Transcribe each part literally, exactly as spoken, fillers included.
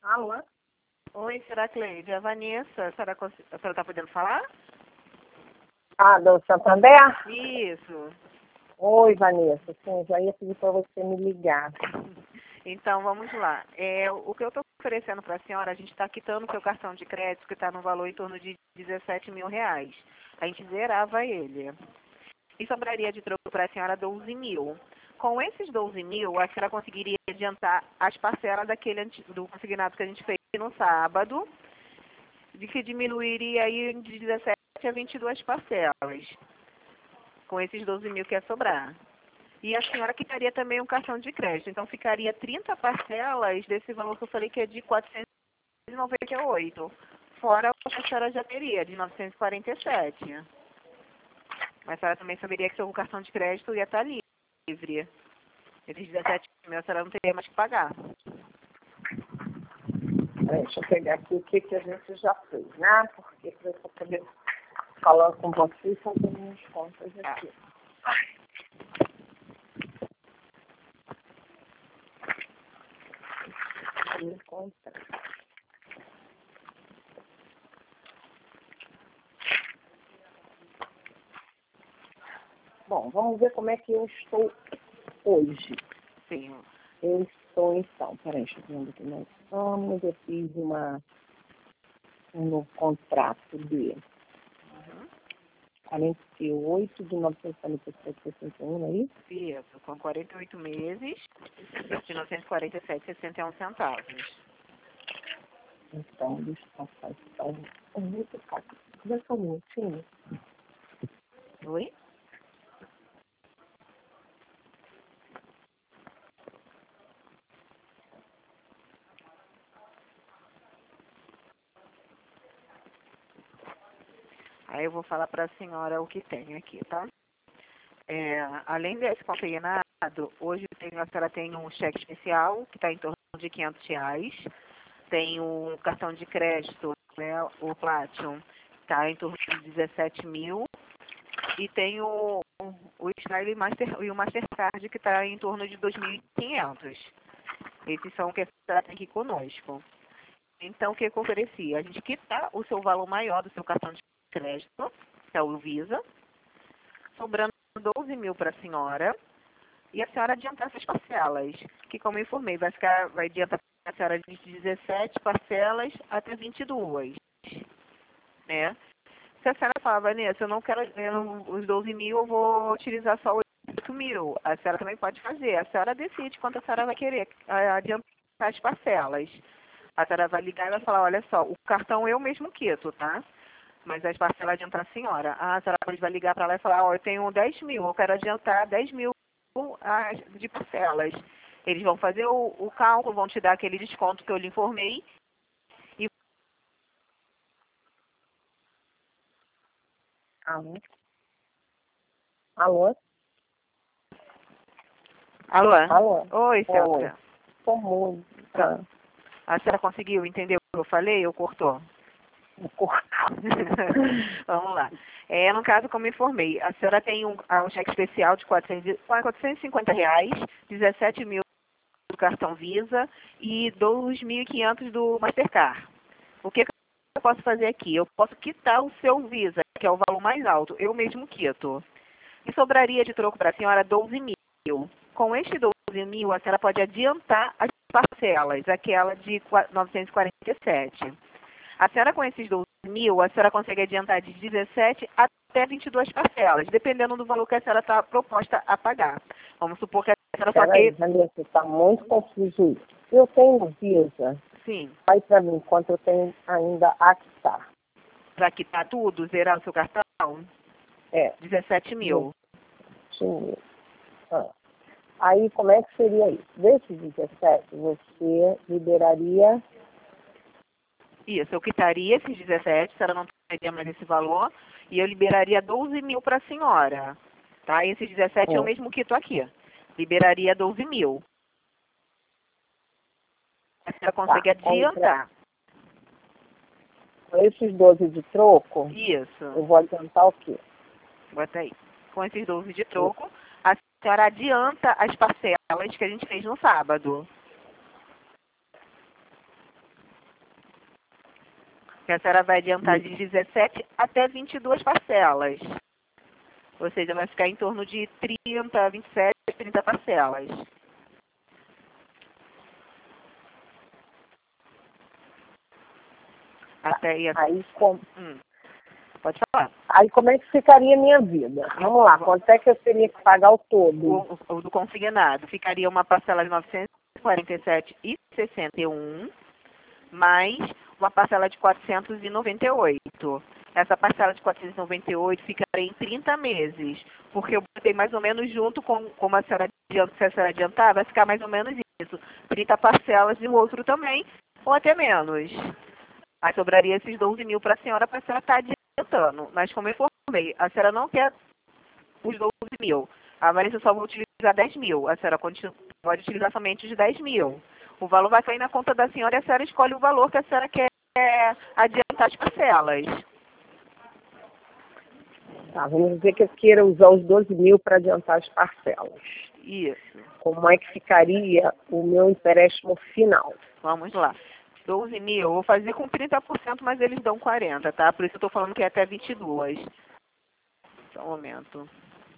Alô? Oi, será Cleide? A Vanessa, a senhora está podendo falar? Ah, do Santander? Isso. Oi, Vanessa. Sim, já ia pedir para você me ligar. Então, vamos lá. É, o que eu estou oferecendo para a senhora, a gente está quitando o seu cartão de crédito, que está no valor em torno de dezessete mil reais. A gente zerava ele. E sobraria de troco para a senhora doze mil. Com esses doze mil, a senhora conseguiria adiantar as parcelas daquele anti- do consignado que a gente fez no sábado, de que diminuiria aí de dezessete a vinte e duas parcelas, com esses doze mil que ia sobrar. E a senhora quitaria também um cartão de crédito. Então, ficaria trinta parcelas desse valor que eu falei que é de quatrocentos e noventa e oito, fora o que a senhora já teria, de novecentos e quarenta e sete. Mas a senhora também saberia que seu cartão de crédito ia estar livre. Esses dezessete mil a senhora não teria mais que pagar. Peraí, deixa eu pegar aqui o que, que a gente já fez, né? Porque para eu poder falar com você e fazer minhas contas aqui. Ai. Me conta. Bom, vamos ver como é que eu estou hoje. Sim. Eu estou, então, peraí, deixa eu ver onde que nós estamos. Eu fiz uma, um novo contrato de Uhum. quarenta e oito de novecentos e quarenta e sete vírgula sessenta e um, não é isso? Isso, com quarenta e oito meses, de novecentos e quarenta e sete vírgula sessenta e um centavos. Então, deixa eu passar isso para um muito fácil. Dá só um minutinho. Oi? Aí eu vou falar para a senhora o que tem aqui, tá? É, além desse consignado, hoje tem, a senhora tem um cheque especial, que está em torno de quinhentos reais. Tem um cartão de crédito, né, o Platinum, está em torno de dezessete mil. E tem o, o Smile Master, e o Mastercard, que está em torno de dois mil e quinhentos. Esses são o que a senhora tem aqui conosco. Então, o que eu ofereci? A gente quitar o seu valor maior do seu cartão de crédito, que é o Visa, sobrando doze mil para a senhora, e a senhora adiantar essas parcelas, que como eu informei, vai, ficar, vai adiantar a senhora de dezessete parcelas até vinte e duas, né? Se a senhora falar, Vanessa, eu não quero eu não, os doze mil, eu vou utilizar só oito mil, a senhora também pode fazer. A senhora decide quanto a senhora vai querer adiantar as parcelas. A senhora vai ligar e vai falar, olha só, o cartão eu mesmo quito, tá? Mas as parcelas adiantar a senhora. Ah, a senhora vai ligar para lá e falar, ó, eu tenho dez mil, eu quero adiantar dez mil de parcelas. Eles vão fazer o, o cálculo, vão te dar aquele desconto que eu lhe informei. E... Alô? Alô? Alô? Alô? Oi, Oi. Celta. Tô muito. Ah, A senhora conseguiu entender o que eu falei ou cortou? corto. Vamos lá. É, no caso, como informei, a senhora tem um, ah, um cheque especial de quatrocentos, quatrocentos e cinquenta reais, dezessete mil do cartão Visa e dois mil e quinhentos do Mastercard. O que, que eu posso fazer aqui? Eu posso quitar o seu Visa, que é o valor mais alto. Eu mesmo quito. E sobraria de troco para a senhora doze mil. Com este doze mil, a senhora pode adiantar as parcelas, aquela de novecentos e quarenta e sete. A senhora com esses doze mil, a senhora consegue adiantar de dezessete até vinte e duas parcelas, dependendo do valor que a senhora está proposta a pagar. Vamos supor que a senhora só Peraí, quer... Vanessa, está muito confuso isso. Eu tenho Visa. Sim, Vai para mim, quanto eu tenho ainda a quitar. para quitar tudo, zerar o seu cartão, É, dezessete mil. vinte mil. Ah. Aí, como é que seria isso? Desses dezessete, você liberaria... Isso, eu quitaria esses dezessete, a senhora não teria mais esse valor, e eu liberaria doze mil para a senhora. Tá? E esses dezessete eu Hum. mesmo quito aqui. Liberaria doze mil. A senhora consegue Tá, contra adiantar. esses doze de troco, Isso. eu vou adiantar o quê? Bota aí. Com esses doze de troco, a senhora adianta as parcelas que a gente fez no sábado. que a senhora vai adiantar de dezessete até vinte e duas parcelas. Ou seja, vai ficar em torno de trinta, vinte e sete, trinta parcelas. Até aí. Aí, como, Hum, pode falar. aí como é que ficaria a minha vida? Vamos lá, quanto é que eu teria que pagar o todo? O, o, o do consignado ficaria uma parcela de novecentos e quarenta e sete reais e sessenta e um centavos, mais uma parcela de quatrocentos e noventa e oito. Essa parcela de quatrocentos e noventa e oito ficaria em trinta meses, porque eu botei mais ou menos junto com, como a senhora adianta, se a senhora adiantar, vai ficar mais ou menos isso. trinta parcelas e o outro também, ou até menos. Aí sobraria esses doze mil para a senhora, para a senhora estar adiantando. Mas como eu informei, a senhora não quer os doze mil. A Marisa só vai utilizar dez mil. A senhora continua, pode utilizar somente os dez mil. O valor vai cair na conta da senhora e a senhora escolhe o valor que a senhora quer adiantar as parcelas. Tá, vamos dizer que eu queira usar os doze mil para adiantar as parcelas. Isso. Como é que ficaria o meu empréstimo final? Vamos lá. doze mil, eu vou fazer com trinta por cento, mas eles dão quarenta, tá? Por isso eu estou falando que é até vinte e dois. Só um momento.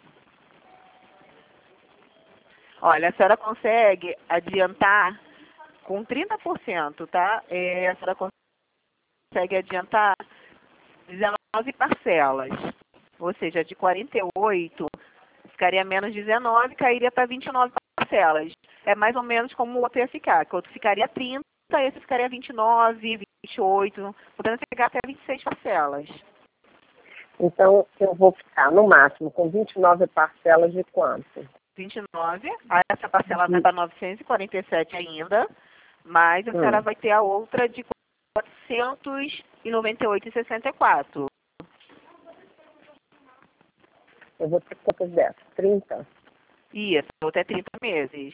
Olha, a senhora consegue adiantar com trinta por cento, tá? É, a senhora consegue adiantar dezenove parcelas. Ou seja, de quarenta e oito, ficaria menos dezenove, cairia para vinte e nove parcelas. É mais ou menos como o outro ia ficar, que o outro ficaria trinta, esse ficaria vinte e nove, vinte e oito, podendo chegar até vinte e seis parcelas. Então, eu vou ficar, no máximo, com vinte e nove parcelas de quanto? vinte e nove, aí essa parcela vai para novecentos e quarenta e sete ainda, mas a senhora Hum. vai ter a outra de quatrocentos e noventa e oito reais e sessenta e quatro centavos. Eu vou ter quantas dessas? trinta? Isso, até trinta meses.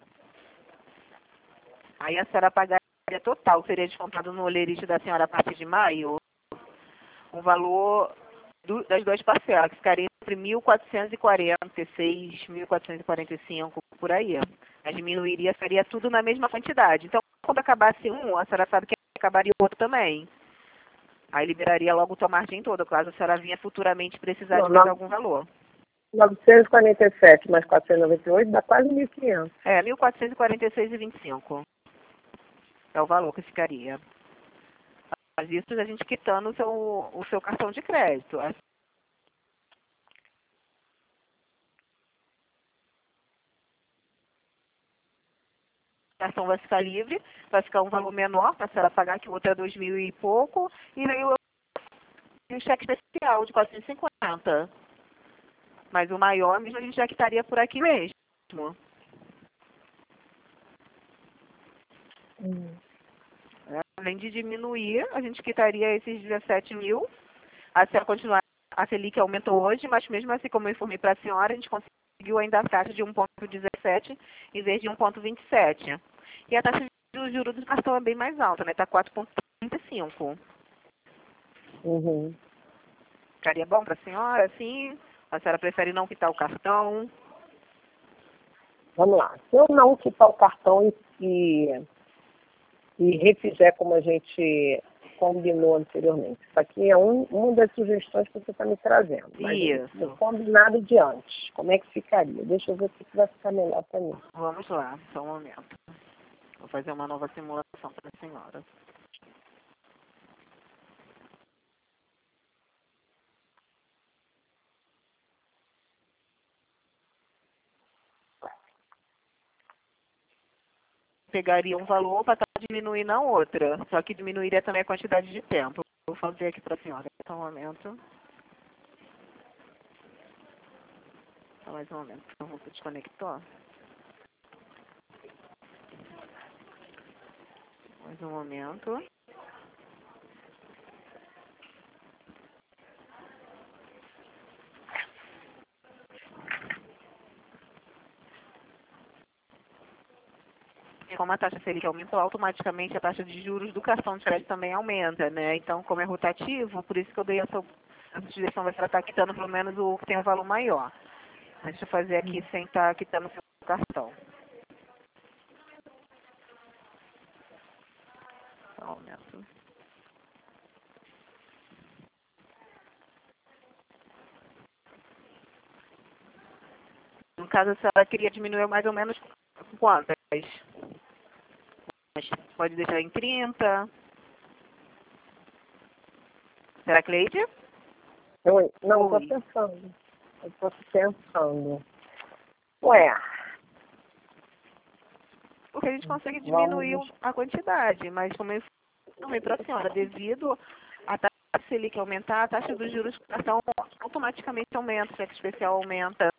Aí a senhora pagaria total, seria descontado no olerite da senhora a partir de maio, o valor do, das duas parcelas, que ficaria entre mil quatrocentos e quarenta e seis, mil quatrocentos e quarenta e cinco, por aí. Mas diminuiria, seria tudo na mesma quantidade. Então, quando acabasse um, a senhora sabe que acabaria o outro também. Aí liberaria logo a tua margem toda, caso a senhora vinha futuramente precisar Não, de mais não. algum valor. novecentos e quarenta e sete mais quatrocentos e noventa e oito dá quase mil e quinhentos. É, mil quatrocentos e quarenta e seis reais e vinte e cinco. É o valor que ficaria. Mas isso a gente quitando o seu, o seu cartão de crédito. A cartão vai ficar livre, vai ficar um valor menor para a senhora pagar, que o outro é dois mil e pouco, e aí o, o cheque especial de quatrocentos e cinquenta. Mas o maior mesmo a gente já quitaria por aqui mesmo. Hum. É, além de diminuir, a gente quitaria esses dezessete mil. A senhora continuar, a Selic aumentou hoje, mas mesmo assim, como eu informei para a senhora, a gente conseguiu ainda a taxa de um vírgula dezessete em vez de um vírgula vinte e sete. E a taxa de juros do cartão é bem mais alta, né? Está quatro vírgula trinta e cinco. Uhum. Ficaria bom para a senhora, sim? A senhora prefere não quitar o cartão? Vamos lá. Se eu não quitar o cartão e, e refizer como a gente combinou anteriormente. Isso aqui é um, uma das sugestões que você está me trazendo. Mas Isso. o combinado de antes, como é que ficaria? Deixa eu ver o que vai ficar melhor para mim. Vamos lá, só um momento. Vou fazer uma nova simulação para a senhora. Pegaria um valor para diminuir na outra, só que diminuiria também a quantidade de tempo. Vou fazer aqui para a senhora. Só um momento. Só mais um momento, por favor, desconectou. Mais um momento. E como a taxa Selic aumentou, automaticamente a taxa de juros do cartão de crédito também aumenta, né? Então, como é rotativo, por isso que eu dei essa, essa sugestão, vai estar quitando pelo menos o que tem um valor maior. Mas deixa eu fazer aqui sem estar quitando o seu cartão. Só um momento. caso, a senhora queria diminuir mais ou menos quantas? Pode deixar em trinta? Será, Cleide? Eu, não, estou Oi. pensando. Eu estou pensando. Ué, Porque a gente consegue diminuir vamos. a quantidade, mas como eu falei para a senhora, devido à taxa Selic aumentar, a taxa dos juros do cartão automaticamente aumenta, o cheque especial aumenta.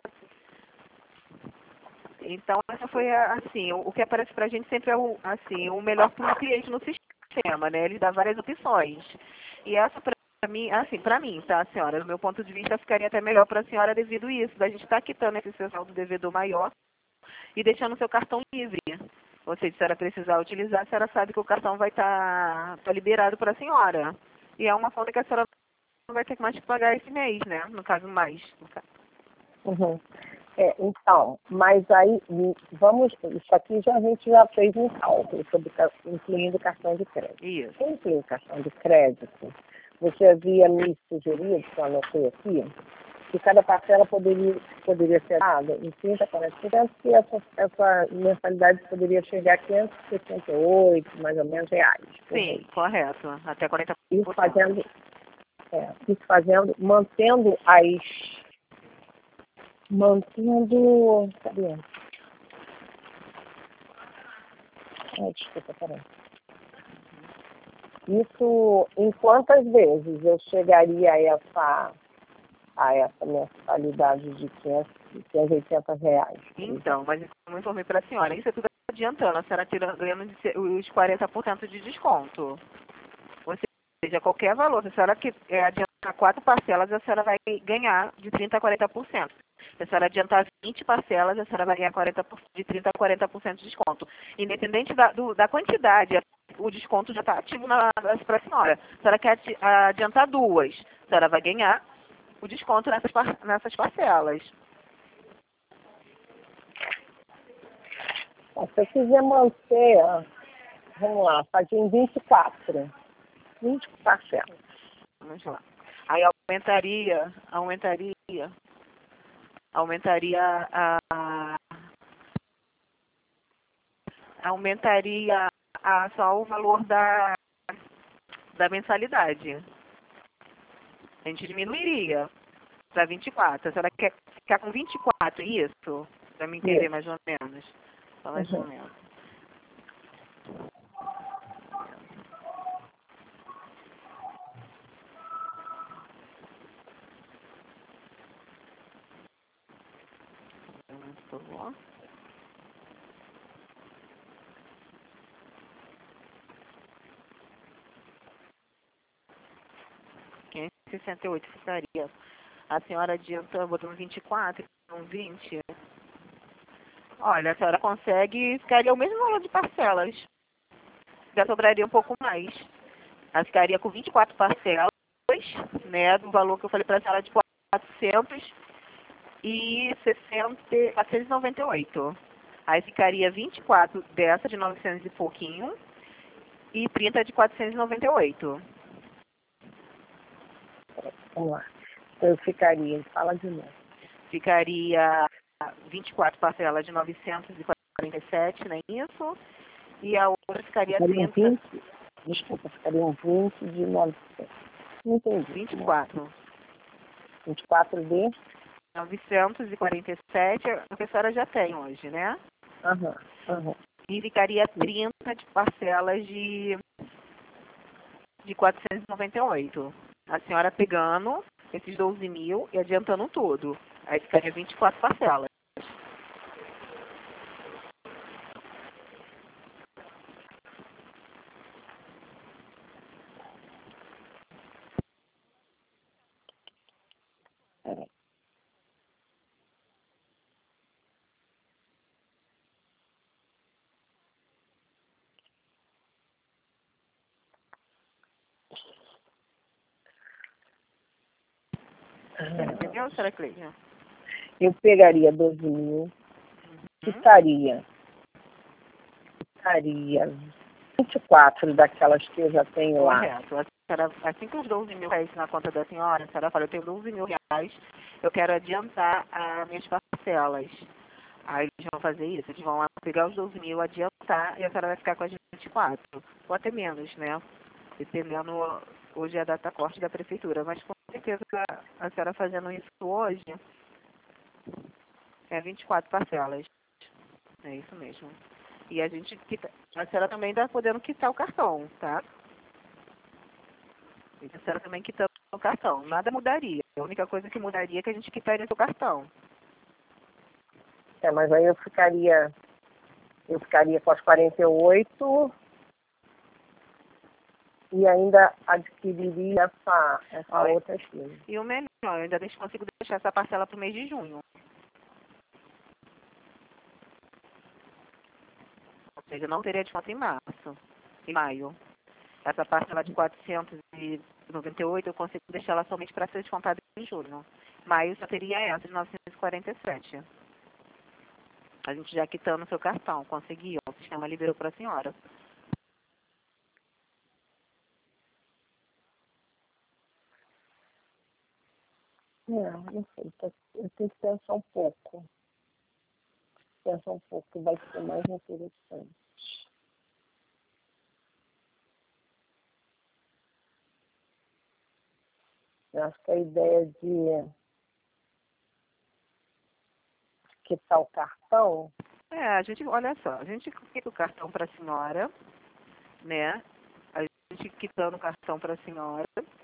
Então, essa foi, a- assim, o, o que aparece para a gente sempre é o, assim, o melhor para o cliente no sistema, né? Ele dá várias opções. E essa, para mim, assim, para mim, tá, senhora, do meu ponto de vista, ficaria até melhor para a senhora devido a isso, da gente estar quitando esse seu saldo devedor maior e deixando o seu cartão livre. Ou seja, se a senhora precisar utilizar, a senhora sabe que o cartão vai estar tá, tá liberado para a senhora. E é uma conta que a senhora não vai ter mais que pagar esse mês, né? No caso, mais. No caso. Uhum. É, então, mas aí, hum, vamos, isso aqui já, a gente já fez um cálculo, sobre, ca- incluindo o cartão de crédito. Isso. Quem inclui o cartão de crédito, você havia me sugerido, que eu anotei aqui, que cada parcela poderia, poderia ser dada em trinta, quarenta por cento, que essa, essa mensalidade poderia chegar a quinhentos e sessenta e oito, mais ou menos, reais por Sim, mês. correto. Até quarenta por cento. Isso fazendo, é, isso fazendo, mantendo as, mantendo, cadê? Ai, desculpa, peraí. Isso, em quantas vezes eu chegaria a essa, a essa mensalidade de quinhentos e oitenta reais? Então, mas como eu informei para a senhora, isso é tudo adiantando. A senhora tira, ganhando de se- os quarenta por cento de desconto. Ou seja, qualquer valor. Se a senhora que, é, adiantar quatro parcelas, a senhora vai ganhar de trinta a quarenta por cento. Se a senhora adiantar vinte parcelas, a senhora vai ganhar quarenta por cento, de trinta a quarenta por cento de desconto. Independente da, do, da quantidade, o desconto já está ativo para a senhora. Se a senhora quer ati- adiantar duas, a senhora vai ganhar o desconto nessas, par- nessas parcelas. Se eu quiser manter, ah, vamos lá, fazer em vinte e quatro, vinte parcelas. Vamos lá. Aí aumentaria, aumentaria, aumentaria a, aumentaria a, só o valor da, da mensalidade. A gente diminuiria para vinte e quatro. A senhora quer ficar com vinte e quatro, isso? Para me entender Isso. mais ou menos. Só mais ou Uhum. menos. Muito bom. quinhentos e sessenta e oito ficaria. A senhora adianta botando vinte e quatro, não vinte. Olha, a senhora consegue, ficaria o mesmo valor de parcelas. Já sobraria um pouco mais. Ela ficaria com vinte e quatro parcelas, né, do valor que eu falei para a senhora de quatrocentos e sessenta, quatrocentos e noventa e oito. Aí ficaria vinte e quatro dessa de novecentos e pouquinho e trinta de quatrocentos e noventa e oito. Vamos lá. Eu ficaria, fala de novo. Ficaria vinte e quatro parcelas de novecentos e quarenta e sete, não é isso? E a outra ficaria Ficariam trinta, vinte, desculpa, ficariam vinte de novecentos. Não entendi. vinte e quatro. vinte e quatro de? novecentos e quarenta e sete, a senhora já tem hoje, né? Aham, aham. E ficaria trinta de parcelas de, de quatrocentos e noventa e oito. A senhora pegando esses doze mil e adiantando tudo. Aí ficaria vinte e quatro parcelas. Peraí. Entendeu, senhora Cleide? Eu pegaria doze mil, ficaria, ficaria vinte e quatro daquelas que eu já tenho lá. Correto. A senhora, assim que os doze mil reais na conta da senhora, a senhora fala, eu tenho doze mil reais, eu quero adiantar as minhas parcelas. Aí eles vão fazer isso, eles vão lá pegar os doze mil, adiantar, e a senhora vai ficar com as vinte e quatro, ou até menos, né? Dependendo, hoje é a data corte da prefeitura, mas com certeza a, a senhora fazendo isso hoje, é vinte e quatro parcelas. É isso mesmo. E a gente quita, a senhora também está podendo quitar o cartão, tá? E a senhora também quitando o cartão. Nada mudaria. A única coisa que mudaria é que a gente quitaria o cartão. É, mas aí eu ficaria, eu ficaria com as quarenta e oito e ainda adquiriria essa, essa Olha, outra aqui. e o melhor, eu ainda deixo, consigo deixar essa parcela para o mês de junho. Ou seja, eu não teria desconto em março, em maio. Essa parcela de quatrocentos e noventa e oito eu consigo deixar ela somente para ser descontada em junho. Maio só teria essa de novecentos e quarenta e sete. A gente já quitando o seu cartão, conseguiu. O sistema liberou para a senhora. Não, não sei, tá- eu tenho que pensar um pouco. Pensar um pouco, que vai ser mais interessante. Eu acho que a ideia de quitar o cartão, É, a gente, olha só, a gente quita o cartão para a senhora, né? A gente quitando o cartão para a senhora.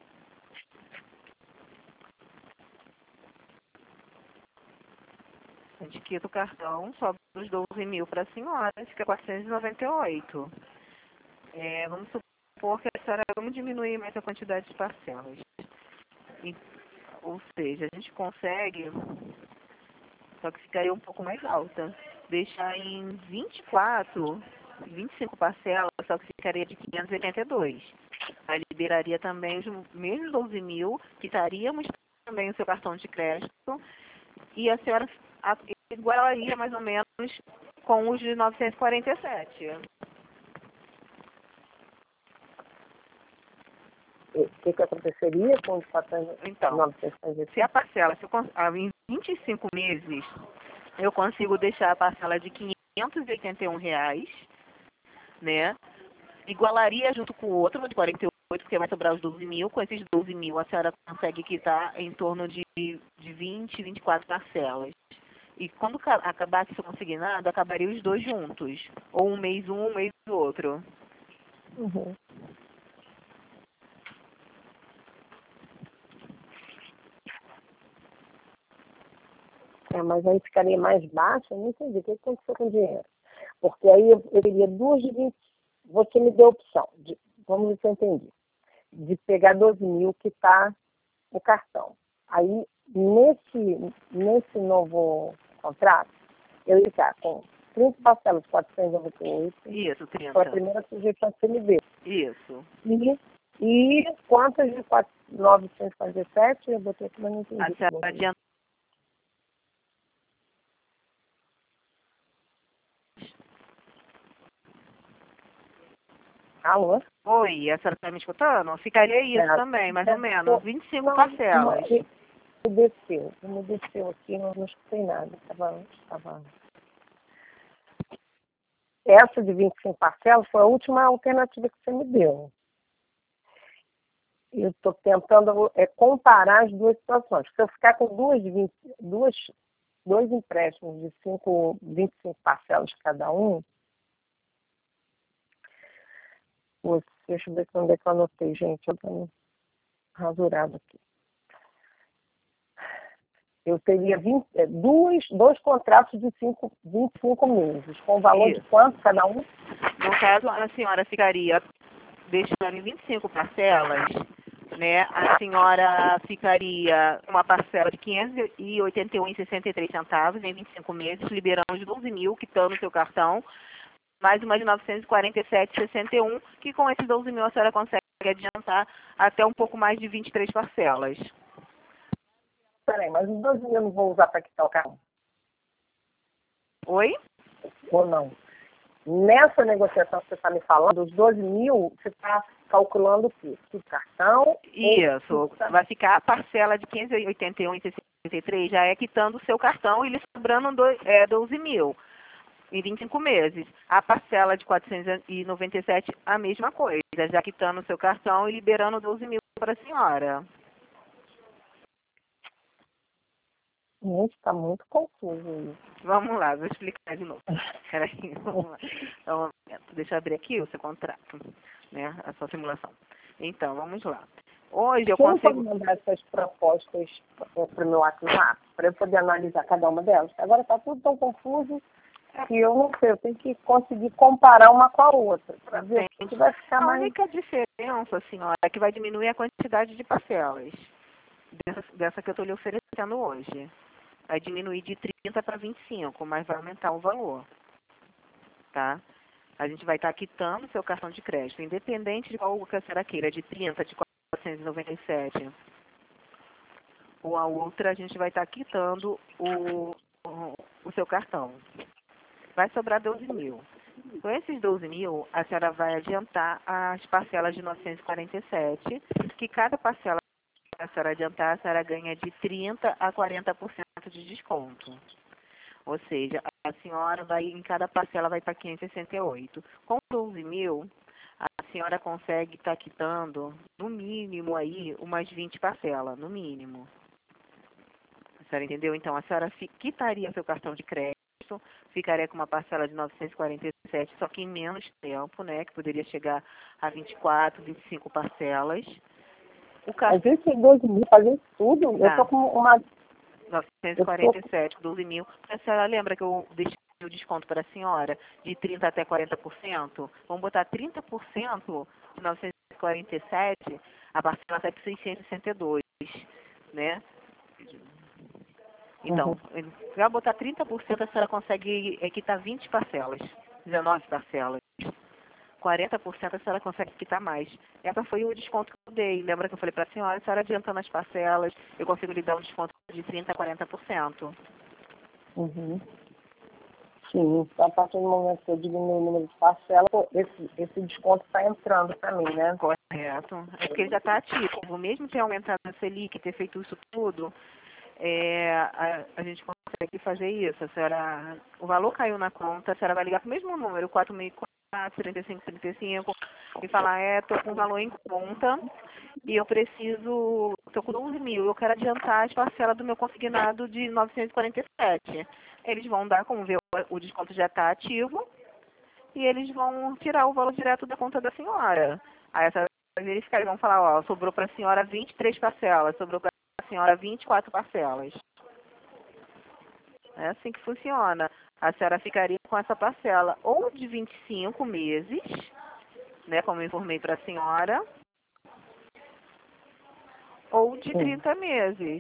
A gente quita o cartão, sobe os doze mil para a senhora, fica quatrocentos e noventa e oito. É, vamos supor que a senhora, vamos diminuir mais a quantidade de parcelas. E, ou seja, a gente consegue, só que ficaria um pouco mais alta. Deixar em vinte e quatro, vinte e cinco parcelas, só que ficaria de quinhentos e oitenta e dois. Aí liberaria também os mesmos doze mil, quitaríamos também o seu cartão de crédito e a senhora a- igualaria mais ou menos com os de novecentos e quarenta e sete. o que, que aconteceria com os Então, novecentos e se a cinquenta e sete? parcela, se eu, cons- ah, em vinte e cinco meses, eu consigo deixar a parcela de quinhentos e oitenta e um reais, né? Igualaria junto com o outro de quarenta e oito, porque vai sobrar os doze mil. Com esses doze mil, a senhora consegue quitar em torno de, de vinte, vinte e quatro parcelas. E quando ca- acabasse isso consignado, acabaria os dois juntos. Ou um mês um, um mês o outro. Uhum. É, mas aí ficaria mais baixo, eu não entendi. O que aconteceu com o dinheiro? Porque aí eu, eu teria duas de vinte. Você me deu a opção, de, vamos ver se eu entendi, de pegar doze mil que está no cartão. Aí, nesse, nesse novo contrato, eu ia ficar com trinta parcelas de quatrocentos e noventa e oito, Isso, foi a trinta. primeira sugestão que você me deu. Isso. E, e quantas de quatro- novecentos e quarenta e sete, eu botei aqui, mas não entendi. A senhora adianta. Alô? Oi, a senhora está me escutando? Ficaria isso É, também, mais ou menos, vinte e cinco não, parcelas. não, desceu, me desceu aqui, não, não escutei nada. Tava, tava... Essa de vinte e cinco parcelas foi a última alternativa que você me deu. Eu estou tentando é, comparar as duas situações. Se eu ficar com duas, vinte, duas, dois empréstimos de cinco, vinte e cinco parcelas cada um, putz, deixa eu ver onde é que eu anotei, gente. Eu estou rasurado aqui. Eu teria vinte, é, duas, dois contratos de cinco, vinte e cinco meses, com valor Isso. de quanto cada um? No caso, a senhora ficaria deixando em vinte e cinco parcelas, né? A senhora ficaria uma parcela de quinhentos e oitenta e um reais e sessenta e três centavos em vinte e cinco meses, liberando os doze mil, quitando o seu cartão, mais uma de novecentos e quarenta e sete reais e sessenta e um, que com esses doze mil a senhora consegue adiantar até um pouco mais de vinte e três parcelas. Peraí, mas os doze mil eu não vou usar para quitar o carro, Oi? ou não? Nessa negociação que você está me falando, os doze mil, você está calculando o quê? O cartão? Isso. Ou... Vai ficar a parcela de quinhentos e oitenta e um reais e sessenta e três e três já é quitando o seu cartão e lhe sobrando dois, é, doze mil em vinte e cinco meses. A parcela de quatrocentos e noventa e sete, a mesma coisa, já quitando o seu cartão e liberando doze mil para a senhora. Gente, está muito confuso isso. Vamos lá, vou explicar de novo. Peraí, vamos lá. Então, deixa eu abrir aqui o seu contrato, né, a sua simulação. Então, vamos lá. Hoje eu Você não consigo... pode mandar essas propostas para o meu WhatsApp, para eu poder analisar cada uma delas? Agora está tudo tão confuso que eu não sei, eu tenho que conseguir comparar uma com a outra, para ver o que vai ficar A mais... única diferença, senhora, é que vai diminuir a quantidade de parcelas dessa, dessa que eu estou lhe oferecendo hoje. Vai diminuir de trinta para vinte e cinco, mas vai aumentar o valor, tá? A gente vai estar quitando o seu cartão de crédito, independente de qual que a senhora queira, de trinta, de quatrocentos e noventa e sete, ou a outra, a gente vai estar quitando o, o, o seu cartão. Vai sobrar doze mil. Com esses doze mil, a senhora vai adiantar as parcelas de novecentos e quarenta e sete, que cada parcela que a senhora adiantar, a senhora ganha de trinta a quarenta por cento de desconto. Ou seja, a senhora vai, em cada parcela vai para quinhentos e sessenta e oito. Com doze mil, a senhora consegue estar quitando, no mínimo aí, umas vinte parcelas, no mínimo. A senhora entendeu? Então, a senhora quitaria seu cartão de crédito, ficaria com uma parcela de novecentos e quarenta e sete, só que em menos tempo, né, que poderia chegar a vinte e quatro, vinte e cinco parcelas. O cartão... Mas esses doze mil fazer tudo, tá. Eu estou com uma... novecentos e quarenta e sete, doze mil. A senhora lembra que eu deixei o desconto para a senhora de trinta até quarenta por cento? Vamos botar trinta por cento de novecentos e quarenta e sete, a parcela sai para seiscentos e sessenta e dois, né? Então, Uhum. se ela botar trinta por cento, a senhora consegue quitar vinte parcelas, dezenove parcelas. quarenta por cento a senhora consegue quitar mais. Essa foi o desconto que eu dei. Lembra que eu falei para a senhora, a senhora adiantando as parcelas, eu consigo lhe dar um desconto de trinta a quarenta por cento. Uhum. Sim, a partir do momento que eu diminuo o número de parcelas, esse, esse desconto está entrando para mim, né? Correto. É porque ele já está ativo. Mesmo ter aumentado a Selic, ter feito isso tudo, é, a, a gente consegue fazer isso. A senhora, o valor caiu na conta, a senhora vai ligar para o mesmo número, quatro mil e quatro, trinta e cinco, trinta e cinco, e falar, é, estou com o valor em conta e eu preciso, estou com doze mil, eu quero adiantar as parcelas do meu consignado de novecentos e quarenta e sete. Eles vão dar, como vê, o desconto já está ativo, e eles vão tirar o valor direto da conta da senhora. Aí a senhora vai verificar, eles vão falar, ó, sobrou para a senhora vinte e três parcelas, sobrou para a senhora vinte e quatro parcelas. É assim que funciona. A senhora ficaria com essa parcela ou de vinte e cinco meses, né, como eu informei para a senhora, ou de trinta meses.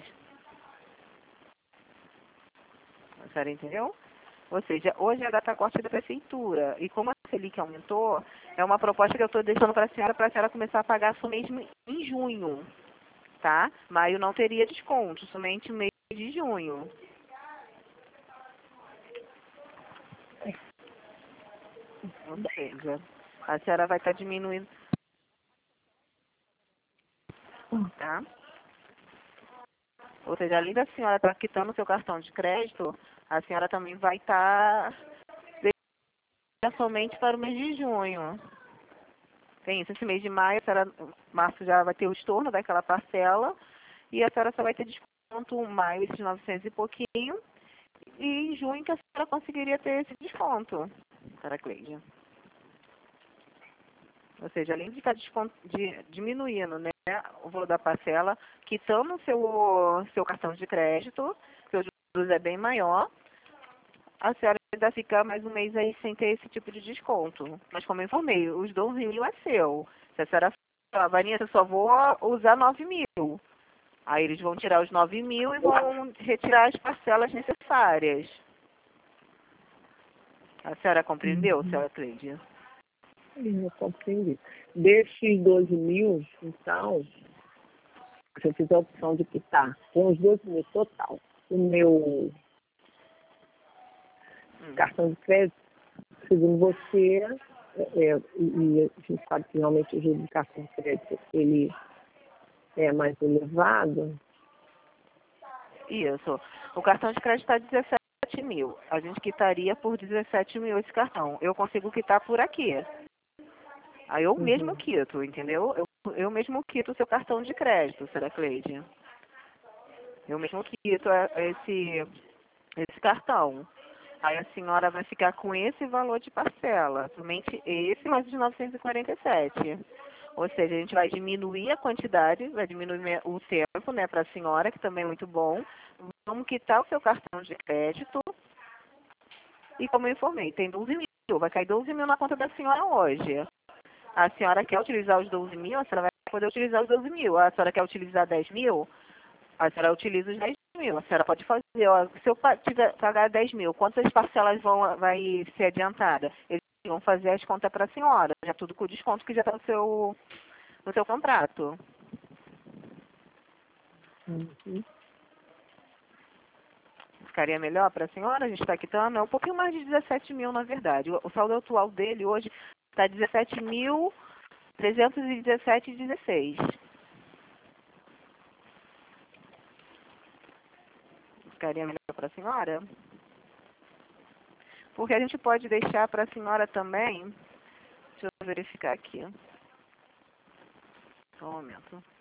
A senhora entendeu? Ou seja, hoje é a data corte da prefeitura. E como a Selic aumentou, é uma proposta que eu estou deixando para a senhora, para a senhora começar a pagar só mesmo em junho. Tá? Maio não teria desconto, somente no mês de junho. Ou seja, a senhora vai estar diminuindo. Tá? Ou seja, além da senhora estar quitando o seu cartão de crédito, a senhora também vai estar somente para o mês de junho. Tem isso, esse mês de maio, a senhora, março já vai ter o estorno daquela parcela, e a senhora só vai ter desconto em maio, esses novecentos e pouquinho, e em junho que a senhora conseguiria ter esse desconto, cara Cleide. Ou seja, além de estar desconto, de, diminuindo, né, o valor da parcela, quitando o seu, seu cartão de crédito, que os juros é bem maior, a senhora ainda fica mais um mês aí sem ter esse tipo de desconto. Mas como eu informei, os doze mil é seu. Se a senhora falar, Vanessa, eu só vou usar nove mil. Aí eles vão tirar os nove mil e vão retirar as parcelas necessárias. A senhora compreendeu, Uhum. senhora Cleide? Eu compreendi. Desses doze mil, então, se eu fizer a opção de quitar com os doze mil total, o meu Hum. cartão de crédito, segundo você, é, e a gente sabe que realmente o juro de cartão de crédito ele é mais elevado, Isso. O cartão de crédito está dezessete mil. A gente quitaria por dezessete mil esse cartão. Eu consigo quitar por aqui. Aí eu mesmo Uhum. quito, entendeu? Eu, eu mesmo quito o seu cartão de crédito, Sra. Cleide. Eu mesmo quito a- esse, esse cartão. Aí a senhora vai ficar com esse valor de parcela, somente esse mais os novecentos e quarenta e sete. Ou seja, a gente vai diminuir a quantidade, vai diminuir o tempo, né, para a senhora, que também é muito bom. Vamos quitar o seu cartão de crédito. E como eu informei, tem doze mil, vai cair doze mil na conta da senhora hoje. A senhora quer utilizar os doze mil, a senhora vai poder utilizar os doze mil. A senhora quer utilizar dez mil, a senhora utiliza os dez mil. A senhora pode fazer, ó, se eu pa- tiver- pagar dez mil, quantas parcelas vão vai ser adiantada? Eles vão fazer as contas para a senhora, já tudo com o desconto que já está no seu, no seu contrato. Uhum. Ficaria melhor para a senhora? A gente está quitando, é um pouquinho mais de dezessete mil, na verdade. O, o saldo atual dele hoje está dezessete mil trezentos e dezessete vírgula dezesseis. Ficaria melhor para a senhora? Porque a gente pode deixar para a senhora também. Deixa eu verificar aqui. Só um momento.